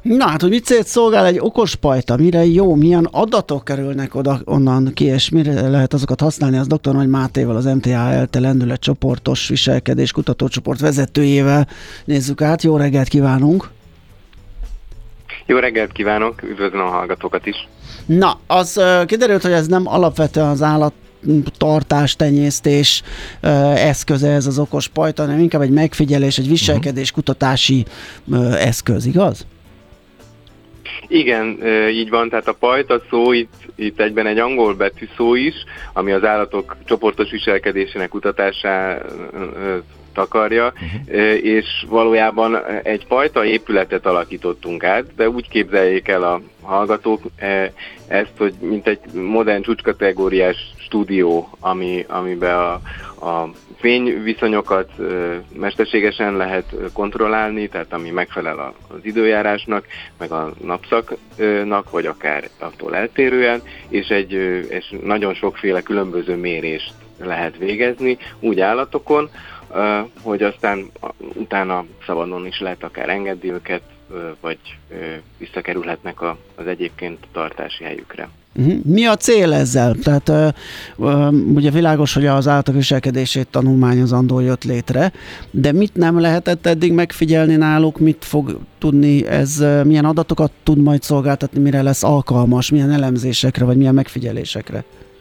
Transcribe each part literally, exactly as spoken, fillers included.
Na hát, hogy mit célt szolgál egy okos pajta, mire jó, milyen adatok kerülnek oda, onnan ki, és mire lehet azokat használni, az dr. Nagy Mátéval, az em té há ELTE lendület csoportos viselkedés kutatócsoport vezetőjével nézzük át. Jó reggelt kívánunk! Jó reggelt kívánok, üdvözlöm a hallgatókat is! Na, az uh, kiderült, hogy ez nem alapvetően az állat tartás, tenyésztés uh, eszköze ez az okos pajta, hanem inkább egy megfigyelés, egy viselkedés kutatási uh, eszköz, igaz? Igen, így van, tehát a pajta szó itt, itt egyben egy angol betűszó is, ami az állatok csoportos viselkedésének kutatását takarja, uh-huh. és valójában egy pajta épületet alakítottunk át, de úgy képzeljék el a hallgatók ezt, hogy mint egy modern csúcskategóriás stúdió, ami, amiben a, a fényviszonyokat mesterségesen lehet kontrollálni, tehát ami megfelel az időjárásnak, meg a napszaknak, vagy akár attól eltérően, és, egy, és nagyon sokféle különböző mérést lehet végezni, úgy állatokon, hogy aztán utána szabadon is lehet akár engedni őket, vagy visszakerülhetnek az egyébként tartási helyükre. Mi a cél ezzel? Tehát uh, ugye világos, hogy az állatok viselkedését tanulmányozandó jött létre, de mit nem lehetett eddig megfigyelni náluk, mit fog tudni ez, milyen adatokat tud majd szolgáltatni, mire lesz alkalmas, milyen elemzésekre, vagy milyen megfigyelésekre?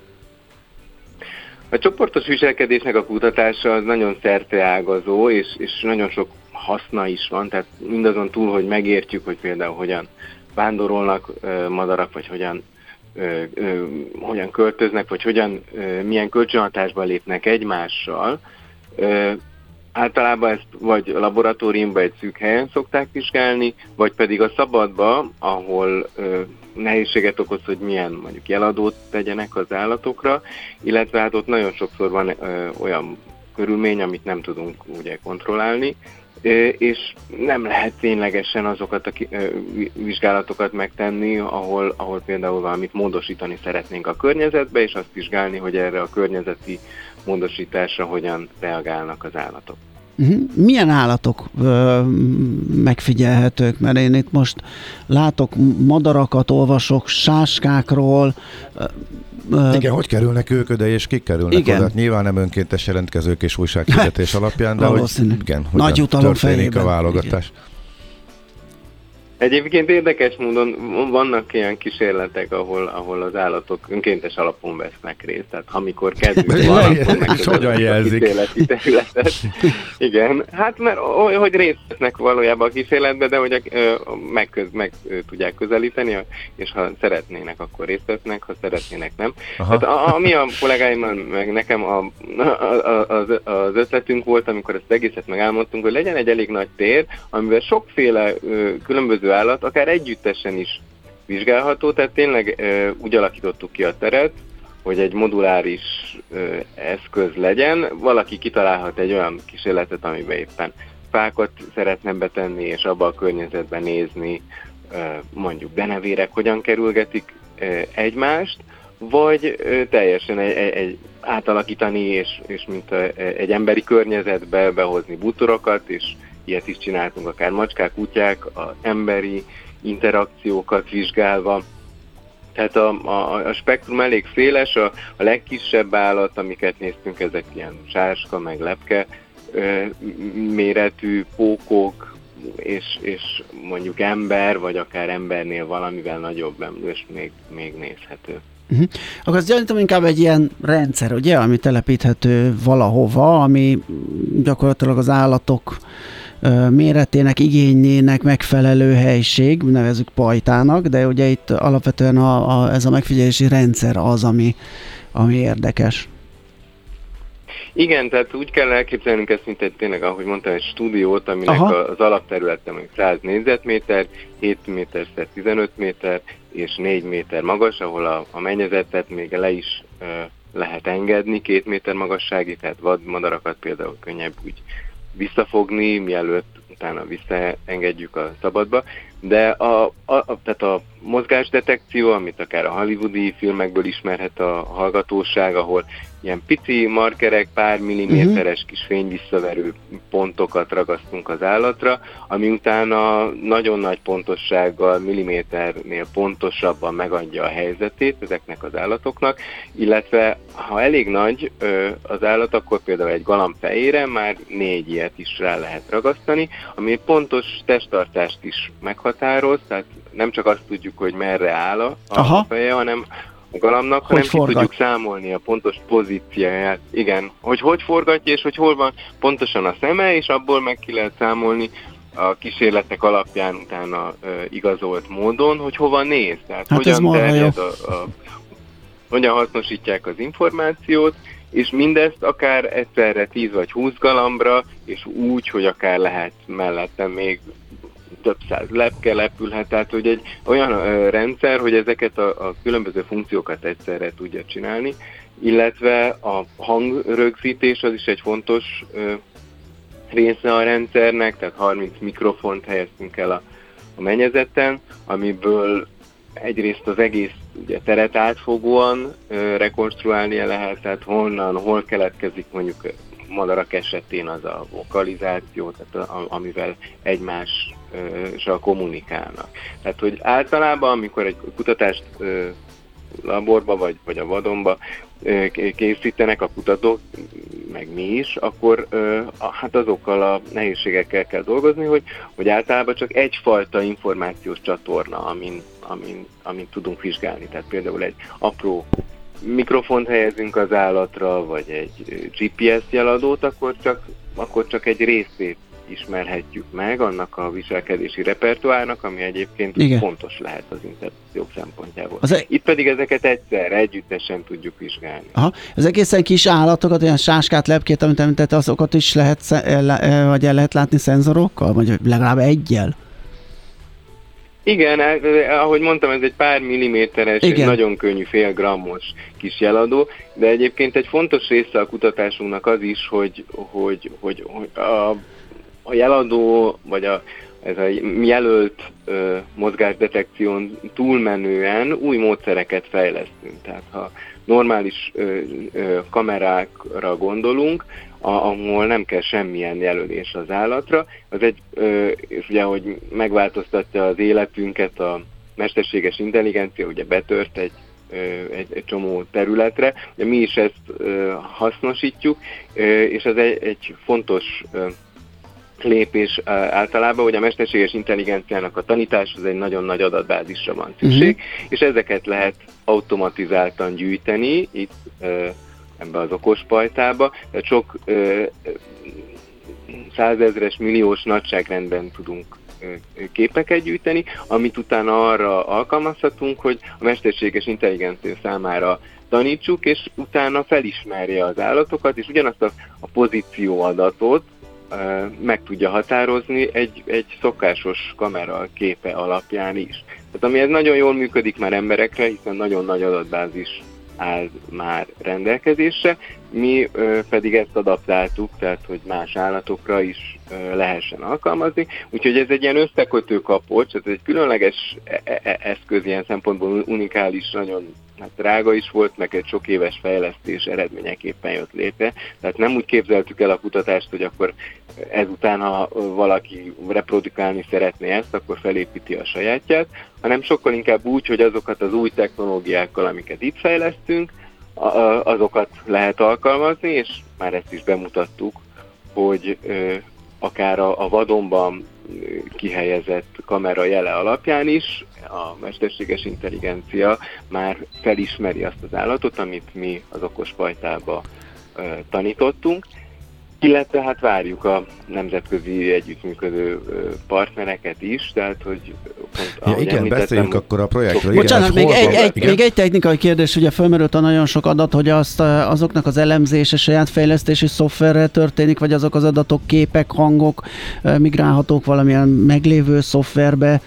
A csoportos viselkedésnek a kutatása az nagyon szerteágazó, és, és nagyon sok haszna is van, tehát mindazon túl, hogy megértjük, hogy például hogyan vándorolnak uh, madarak, vagy hogyan Ö, ö, hogyan költöznek, vagy hogyan, ö, milyen kölcsönhatásban lépnek egymással. Ö, általában ezt vagy a laboratóriumban egy szűk helyen szokták vizsgálni, vagy pedig a szabadba, ahol ö, nehézséget okoz, hogy milyen mondjuk jeladót tegyenek az állatokra, illetve hát ott nagyon sokszor van ö, olyan körülmény, amit nem tudunk ugye kontrollálni, és nem lehet ténylegesen azokat a vizsgálatokat megtenni, ahol, ahol például valamit módosítani szeretnénk a környezetbe, és azt vizsgálni, hogy erre a környezeti módosításra hogyan reagálnak az állatok. Milyen állatok ö, megfigyelhetők? Mert én itt most látok madarakat, olvasok sáskákról. Ö, igen, hogy kerülnek ők oda, és kik kerülnek igen. oda? Nyilván nem önkéntes jelentkezők és újsághirdetés alapján, de hogy igen, nagy hogyan történik fejében. a válogatás. Igen. Egyébként érdekes módon vannak ilyen kísérletek, ahol, ahol az állatok önkéntes alapon vesznek részt. Tehát amikor kedvük van, akkor megközelítik a kísérleti területet. Igen, hát mert hogy részt vesznek valójában a kísérletbe, de hogy meg, meg tudják közelíteni, és ha szeretnének, akkor részt vesznek, ha szeretnének, nem. Hát ami a kollégáimmal, meg nekem a, a, az, az ötletünk volt, amikor ezt egészet megálmodtunk, hogy legyen egy elég nagy tér, amivel sokféle különböző állat, akár együttesen is vizsgálható, tehát tényleg ö, úgy alakítottuk ki a teret, hogy egy moduláris ö, eszköz legyen, valaki kitalálhat egy olyan kísérletet, amiben éppen fákat szeretne betenni, és abba a környezetben nézni, ö, mondjuk denevérek hogyan kerülgetik ö, egymást, vagy ö, teljesen egy, egy, egy átalakítani, és, és mint a, egy emberi környezetbe behozni bútorokat, és ilyet is csináltunk, akár macskák, kutyák, az emberi interakciókat vizsgálva. Tehát a, a, a spektrum elég széles, a, a legkisebb állat, amiket néztünk, ezek ilyen sáska, meg lepke ö, méretű pókok, és, és mondjuk ember, vagy akár embernél valamivel nagyobb emlős még, még nézhető. Uh-huh. Akkor azt gyanítom inkább egy ilyen rendszer, ugye, ami telepíthető valahova, ami gyakorlatilag az állatok méretének, igényének megfelelő helység, nevezzük pajtának, de ugye itt alapvetően a, a, ez a megfigyelési rendszer az, ami, ami érdekes. Igen, tehát úgy kell elképzelnünk ezt, mint egy tényleg, ahogy mondtam, egy stúdiót, aminek Aha. az alapterülete mondjuk száz négyzetméter, hét méter szer tizenöt méter és négy méter magas, ahol a, a mennyezetet még le is uh, lehet engedni, két méter magassági, tehát vadmadarakat például könnyebb úgy visszafogni, mielőtt utána visszaengedjük a szabadba, de a, a, tehát a mozgásdetekció, amit akár a hollywoodi filmekből ismerhet a hallgatóság, ahol ilyen pici markerek, pár milliméteres kis fényvisszaverő pontokat ragasztunk az állatra, ami utána nagyon nagy pontossággal, milliméternél pontosabban megadja a helyzetét ezeknek az állatoknak, illetve ha elég nagy az állat, akkor például egy galamb fejére már négy ilyet is rá lehet ragasztani, ami pontos testtartást is meghatároz, tehát nem csak azt tudjuk, hogy merre áll a, a feje, hanem a galambnak, hanem ki tudjuk számolni a pontos pozícióját. Igen, hogy hogy forgatja, és hogy hol van pontosan a szeme, és abból meg ki lehet számolni a kísérletek alapján utána uh, igazolt módon, hogy hova néz. Tehát hát hogyan terjed a, a, hogyan hasznosítják az információt, és mindezt akár egyszerre tíz vagy húsz galambra, és úgy, hogy akár lehet mellette még több száz lepke lepülhet, tehát hogy egy olyan ö, rendszer, hogy ezeket a, a különböző funkciókat egyszerre tudja csinálni, illetve a hangrögzítés az is egy fontos ö, része a rendszernek, tehát harminc mikrofont helyeztünk el a, a mennyezeten, amiből egyrészt az egész ugye, teret átfogóan ö, rekonstruálnia lehet, tehát honnan, hol keletkezik mondjuk madarak esetén az a vokalizáció, tehát a, amivel egymással kommunikálnak. Tehát, hogy általában, amikor egy kutatást ö, laborba vagy, vagy a vadonba ö, készítenek a kutatók, meg mi is, akkor ö, hát azokkal a nehézségekkel kell dolgozni, hogy, hogy általában csak egyfajta információs csatorna, amin, amin, amin tudunk vizsgálni. Tehát például egy apró mikrofont helyezünk az állatra, vagy egy gé pé es jeladót, akkor csak, akkor csak egy részét ismerhetjük meg annak a viselkedési repertoárnak, ami egyébként igen, fontos lehet az interpretációk szempontjából. Az Itt pedig ezeket egyszerre, együttesen tudjuk vizsgálni. Aha. Az egészen kis állatokat, olyan sáskát, lepkét, amit említette, azokat is lehet, vagy el lehet látni szenzorokkal, vagy legalább eggyel? Igen, ahogy mondtam, ez egy pár milliméteres, egy nagyon könnyű fél grammos kis jeladó, de egyébként egy fontos része a kutatásunknak az is, hogy, hogy, hogy, hogy a, a jeladó, vagy a, ez a jelölt ö, mozgásdetekción túlmenően új módszereket fejlesztünk. Tehát ha normális ö, ö, kamerákra gondolunk, A, ahol nem kell semmilyen jelölés az állatra. Az egy, ö, és ugye, hogy megváltoztatja az életünket a mesterséges intelligencia, ugye betört egy, ö, egy, egy csomó területre, de mi is ezt ö, hasznosítjuk, ö, és ez egy, egy fontos ö, lépés általában, hogy a mesterséges intelligenciának a tanításhoz egy nagyon nagy adatbázisra van szükség, uh-huh. és ezeket lehet automatizáltan gyűjteni, itt ö, ebbe az okospajtába, tehát sok ö, százezres, milliós nagyságrendben tudunk ö, képeket gyűjteni, amit utána arra alkalmazhatunk, hogy a mesterséges intelligencia számára tanítsuk, és utána felismerje az állatokat, és ugyanazt a, a pozícióadatot ö, meg tudja határozni egy, egy szokásos kamera képe alapján is. Tehát ami ez nagyon jól működik már emberekre, hiszen nagyon nagy adatbázis áll már rendelkezésre, mi ö, pedig ezt adaptáltuk, tehát hogy más állatokra is ö, lehessen alkalmazni, úgyhogy ez egy ilyen összekötő kapocs, ez egy különleges e- eszköz, ilyen szempontból unikális, nagyon hát drága is volt, meg egy sok éves fejlesztés eredményeképpen jött létre, tehát nem úgy képzeltük el a kutatást, hogy akkor ezután, ha valaki reprodukálni szeretné ezt, akkor felépíti a sajátját, hanem sokkal inkább úgy, hogy azokat az új technológiákkal, amiket itt fejlesztünk, azokat lehet alkalmazni, és már ezt is bemutattuk, hogy akár a vadonban kihelyezett kamera jele alapján is a mesterséges intelligencia már felismeri azt az állatot, amit mi az okospajtába tanítottunk, illetve hát várjuk a nemzetközi együttműködő partnereket is, tehát hogy pont, ja, igen, beszéljünk akkor a projektről. Bocsánat, még egy, egy, még egy technikai kérdés, ugye felmerült a nagyon sok adat, hogy azt, azoknak az elemzése saját fejlesztési szoftverrel történik, vagy azok az adatok, képek, hangok migrálhatók valamilyen meglévő szoftverbe?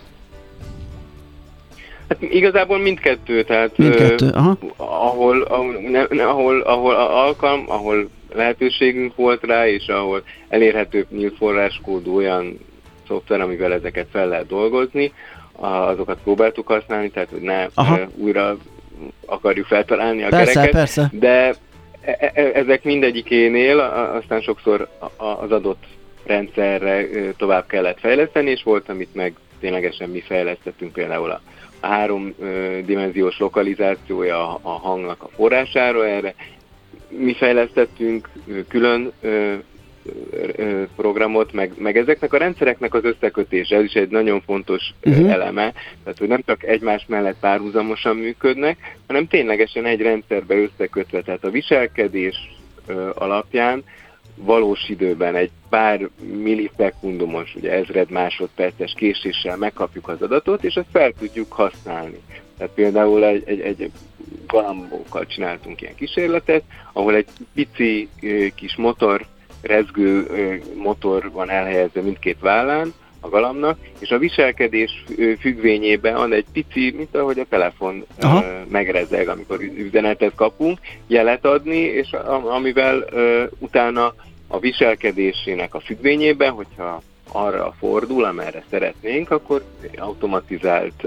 Hát igazából mindkettő, tehát mindkettő, aha. Uh, ahol, ahol, ne, ahol, ahol alkalm, ahol lehetőségünk volt rá, és ahol elérhető nyílt forráskódú olyan szoftver, amivel ezeket fel lehet dolgozni, azokat próbáltuk használni, tehát hogy ne Aha. újra akarjuk feltalálni a persze, kereket, persze. de ezek mindegyikénél aztán sokszor az adott rendszerre tovább kellett fejleszteni, és volt, amit meg ténylegesen mi fejlesztettünk, például a háromdimenziós lokalizációja a hangnak a forrására, erre mi fejlesztettünk külön programot, meg, meg ezeknek a rendszereknek az összekötése, ez is egy nagyon fontos uh-huh. eleme, tehát hogy nem csak egymás mellett párhuzamosan működnek, hanem ténylegesen egy rendszerbe összekötve, tehát a viselkedés alapján valós időben egy pár millisekundumos, ugye ezred másodperces késéssel megkapjuk az adatot, és azt fel tudjuk használni. Tehát például egy, egy, egy galambókkal csináltunk ilyen kísérletet, ahol egy pici kis motor, rezgő motor van elhelyezve mindkét vállán a galambnak, és a viselkedés függvényében van egy pici, mint ahogy a telefon Aha. megrezeg, amikor üzenetet kapunk, jelet adni, és amivel utána a viselkedésének a függvényében, hogyha arra fordul, amerre szeretnénk, akkor automatizált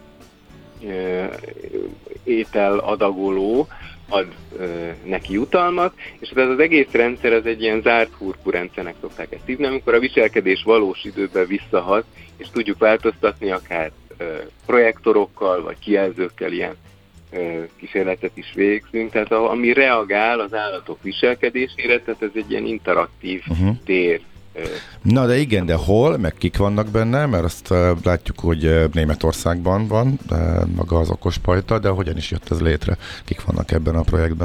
ételadagoló ad ö, neki jutalmat, és ez az egész rendszer, ez egy ilyen zárt hurkú rendszernek szokták ezt hívni, amikor a viselkedés valós időben visszahat, és tudjuk változtatni akár ö, projektorokkal, vagy kijelzőkkel ilyen ö, kísérletet is végzünk, tehát a, ami reagál az állatok viselkedésére, tehát ez egy ilyen interaktív uh-huh. tér. Na de igen, de hol, meg kik vannak benne, mert azt uh, látjuk, hogy uh, Németországban van uh, maga az okos pajta, de hogyan is jött ez létre? Kik vannak ebben a projektben?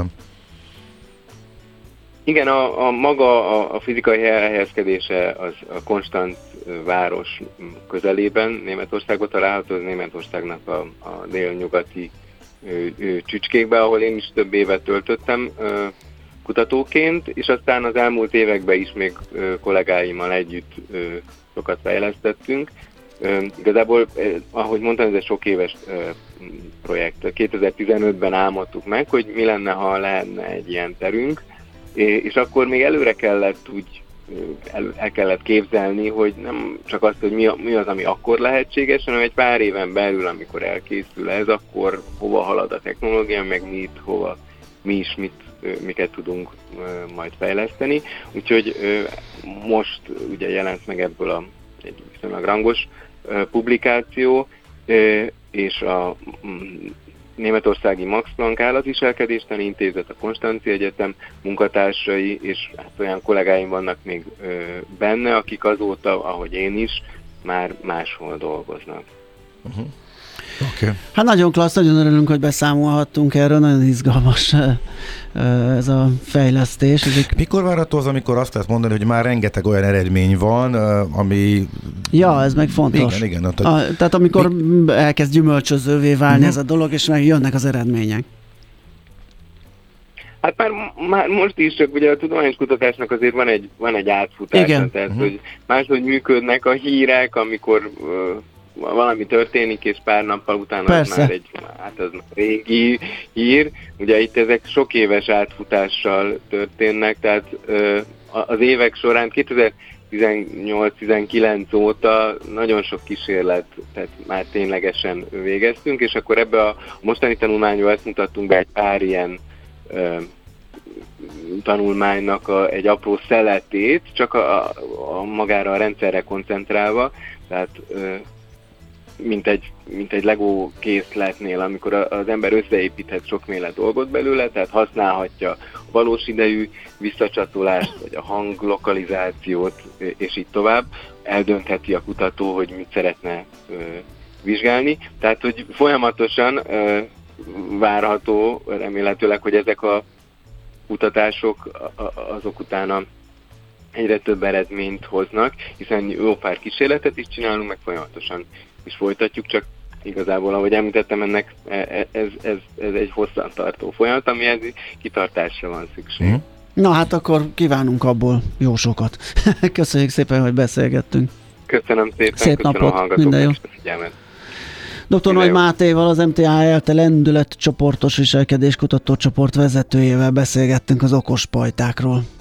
Igen, a, a maga a, a fizikai elhelyezkedése az a Konstanz város közelében, Németországban található, az Németországnak a, a délnyugati ő, ő, csücskékbe, ahol én is több évet töltöttem ö, kutatóként, és aztán az elmúlt években is még ö, kollégáimmal együtt ö, sokat fejlesztettünk. Ö, igazából, ö, ahogy mondtam, ez egy sok éves ö, projekt. kétezer-tizenötben álmodtuk meg, hogy mi lenne, ha lehetne egy ilyen terünk, és akkor még előre kellett úgy el, el kellett képzelni, hogy nem csak azt, hogy mi, mi az, ami akkor lehetséges, hanem egy pár éven belül, amikor elkészül ez, akkor hova halad a technológia, meg mi itt, hova, mi is mit, miket tudunk majd fejleszteni. Úgyhogy most ugye jelent meg ebből a, egy viszonylag rangos publikáció, és a németországi Max Planck állatviselkedéstani intézet, a Konstanzi Egyetem munkatársai, és hát olyan kollégáim vannak még ö, benne, akik azóta, ahogy én is, már máshol dolgoznak. Uh-huh. Okay. Hát nagyon klassz, nagyon örülünk, hogy beszámolhattunk erről, nagyon izgalmas ez a fejlesztés. Ezek... Mikor várható az, amikor azt lehet mondani, hogy már rengeteg olyan eredmény van, ami... Ja, ez meg fontos. Igen, igen. Tehát, a, tehát amikor mi... elkezd gyümölcsözővé válni uh-huh. ez a dolog, és meg jönnek az eredmények. Hát már, már most is, csak ugye a tudományos kutatásnak azért van egy, van egy átfutása, igen. tehát uh-huh. hogy máshogy működnek a hírek, amikor... Uh, valami történik, és pár nappal utána az már egy, hát az régi hír. Ugye itt ezek sok éves átfutással történnek, tehát ö, az évek során kétezer-tizennyolc-tizenkilenc óta nagyon sok kísérlet, tehát már ténylegesen végeztünk, és akkor ebbe a mostani tanulmányban ezt mutattunk be egy pár ilyen ö, tanulmánynak a, egy apró szeletét, csak a, a, a magára a rendszerre koncentrálva, tehát ö, mint egy, mint egy Lego készletnél, amikor az ember összeépíthet sokféle dolgot belőle, tehát használhatja a valós idejű visszacsatolást, vagy a hanglokalizációt, és így tovább. Eldöntheti a kutató, hogy mit szeretne ö, vizsgálni. Tehát, hogy folyamatosan ö, várható, remélhetőleg, hogy ezek a kutatások azok utána egyre több eredményt hoznak, hiszen jó pár kísérletet is csinálunk, meg folyamatosan is folytatjuk, csak igazából, ahogy említettem, ennek ez, ez, ez egy hosszantartó folyamat, amihez kitartásra van szükség. Mm. Na hát akkor kívánunk abból jó sokat. Köszönjük szépen, hogy beszélgettünk. Köszönöm szépen, szép köszönöm napot, a hallgatóknak a figyelmet. doktor Nagy Mátéval, az em té á ELTE lendület csoportos viselkedés kutatócsoport vezetőjével beszélgettünk az okos pajtákról.